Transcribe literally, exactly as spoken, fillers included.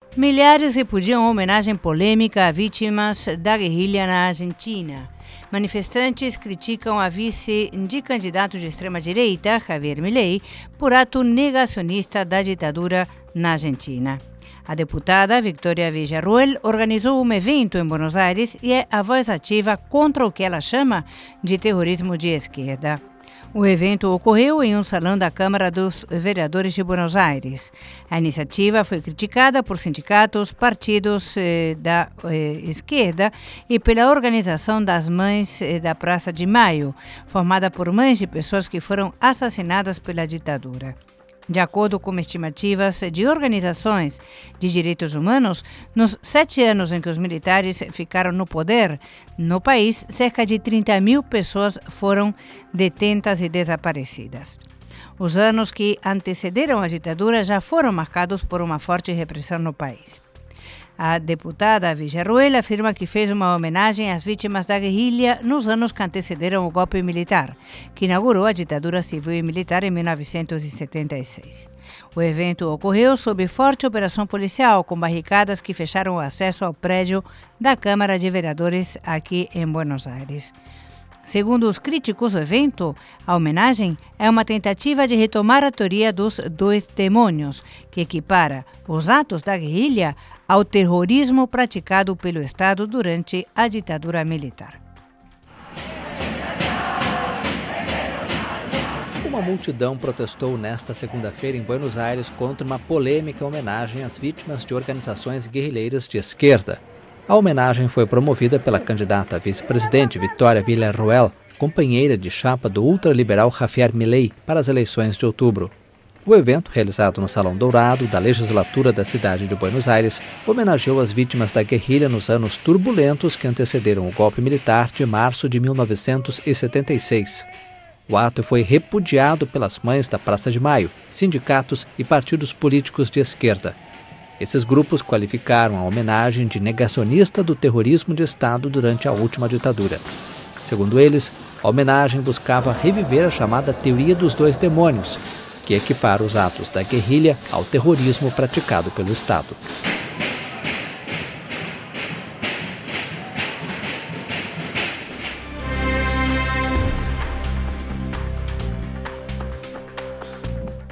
Milhares repudiam a homenagem polêmica a vítimas da guerrilha na Argentina. Manifestantes criticam a vice de candidato de extrema-direita, Javier Milei, por ato negacionista da ditadura na Argentina. A deputada Victoria Villarruel organizou um evento em Buenos Aires e é a voz ativa contra o que ela chama de terrorismo de esquerda. O evento ocorreu em um salão da Câmara dos Vereadores de Buenos Aires. A iniciativa foi criticada por sindicatos, partidos eh, da eh, esquerda e pela Organização das Mães eh, da Praça de Maio, formada por mães de pessoas que foram assassinadas pela ditadura. De acordo com estimativas de organizações de direitos humanos, nos sete anos em que os militares ficaram no poder, no país, cerca de trinta mil pessoas foram detentas e desaparecidas. Os anos que antecederam a ditadura já foram marcados por uma forte repressão no país. A deputada Villarruel afirma que fez uma homenagem às vítimas da guerrilha nos anos que antecederam o golpe militar, que inaugurou a ditadura civil e militar em mil novecentos e setenta e seis. O evento ocorreu sob forte operação policial, com barricadas que fecharam o acesso ao prédio da Câmara de Vereadores aqui em Buenos Aires. Segundo os críticos do evento, a homenagem é uma tentativa de retomar a teoria dos dois demônios, que equipara os atos da guerrilha ao terrorismo praticado pelo Estado durante a ditadura militar. Uma multidão protestou nesta segunda-feira em Buenos Aires contra uma polêmica homenagem às vítimas de organizações guerrilheiras de esquerda. A homenagem foi promovida pela candidata a vice-presidente Victoria Villarruel, companheira de chapa do ultraliberal Javier Milei para as eleições de outubro. O evento, realizado no Salão Dourado da legislatura da cidade de Buenos Aires, homenageou as vítimas da guerrilha nos anos turbulentos que antecederam o golpe militar de março de mil novecentos e setenta e seis. O ato foi repudiado pelas mães da Praça de Maio, sindicatos e partidos políticos de esquerda. Esses grupos qualificaram a homenagem de negacionista do terrorismo de Estado durante a última ditadura. Segundo eles, a homenagem buscava reviver a chamada teoria dos dois demônios, que equipara os atos da guerrilha ao terrorismo praticado pelo Estado.